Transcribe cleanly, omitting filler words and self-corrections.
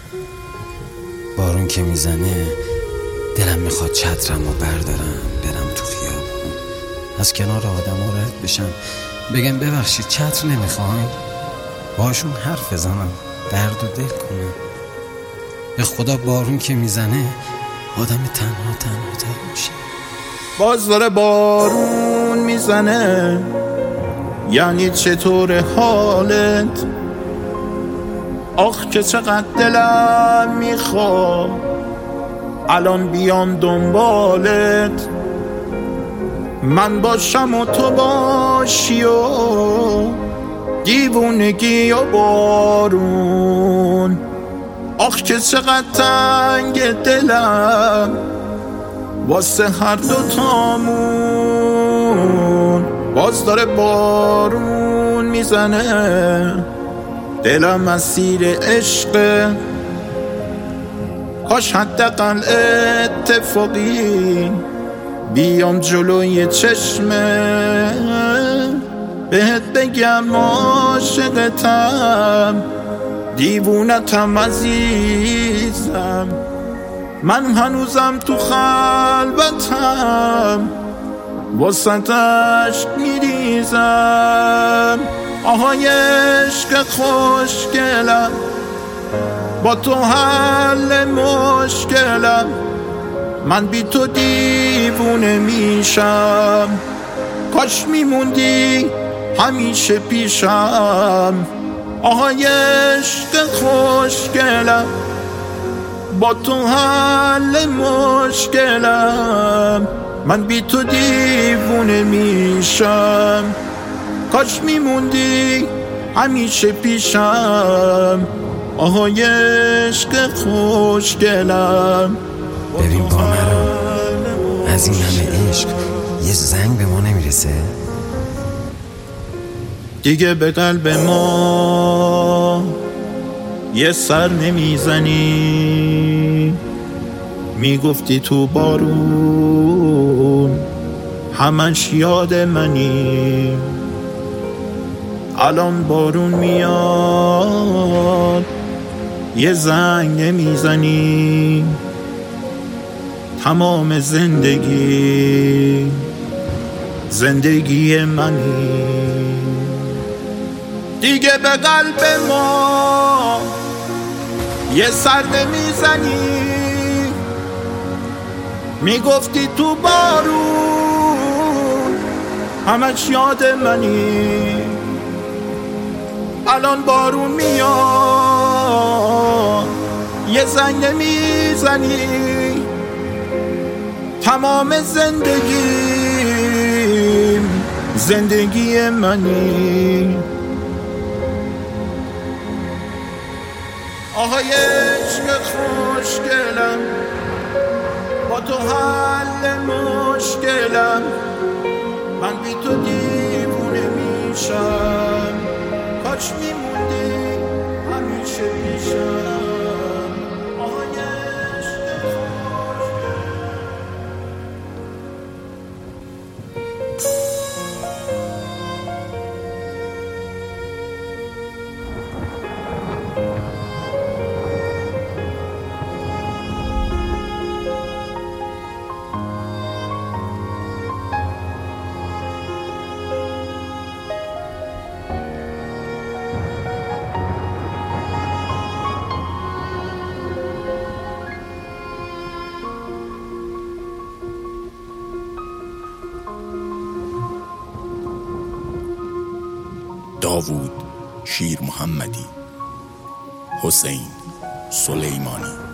بارون که میزنه دلم میخواد چترم و بردارم برم تو خیابون، از کنار آدم ها رد بشم، بگم ببخشید چتر نمیخواین، باشون حرف بزنم، درد و دل کنم. به خدا بارون که میزنه آدم تنها تر میشه. باز داره بارون میزنه، یعنی چطور حالت؟ آخ که چقدر دلم میخواد الان بیام دنبالت، من باشم و تو باشی و دیوونگی و بارون. آخ که چقدر تنگ دلم واسه هر دوتامون. باز داره بارون میزنه، دلم اسیر عشقه، کاش حداقل اتفاقی بیام جلوی چشمه بهت بگم عاشقتم، دیوونتم عزیزم، من هنوزم تو خلوتم واسط عشق میریزم. آهای عشق خوشگلم، با تو حل مشکلم، من بی تو دیوونه میشم، کاش میموندی همیشه پیشم. آهای عشق خوشگلم، با تو حل مشکلم، من بی تو دیوونه میشم، کاش میموندی همیشه پیشم. آهای عشق خوشگلم. ببین با مرا از این همه عشق یه زنگ به ما نمیرسه؟ دیگه به قلب ما یه سر نمیزنی، میگفتی تو بارون همش یاد منی، الان بارون میاد یه زنگ نمیزنی، تمام زندگی منی. دیگه به قلب ما یه سر نمیزنی، میگفتی تو بارون همش یاد منی، الان بارون میاد یه زنگ نمیزنی، تمام زندگی منی. آهای عشق خوشگلم، با تو حل مشکلم، من بی تو دیوونه میشم، کاش میموندی همیشه پیشم. آهای عشق داوود شیر محمدی، حسین سلیمانی.